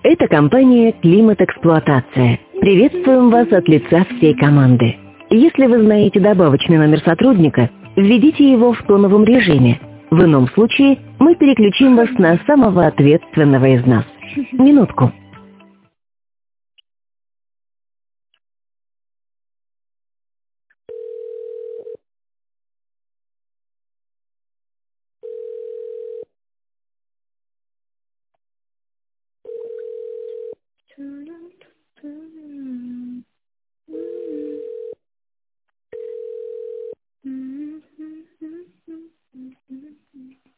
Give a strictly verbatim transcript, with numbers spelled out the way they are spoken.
Это компания «Климат-эксплуатация». Приветствуем вас от лица всей команды. Если вы знаете добавочный номер сотрудника, введите его в тоновом режиме. В ином случае мы переключим вас на самого ответственного из нас. Минутку.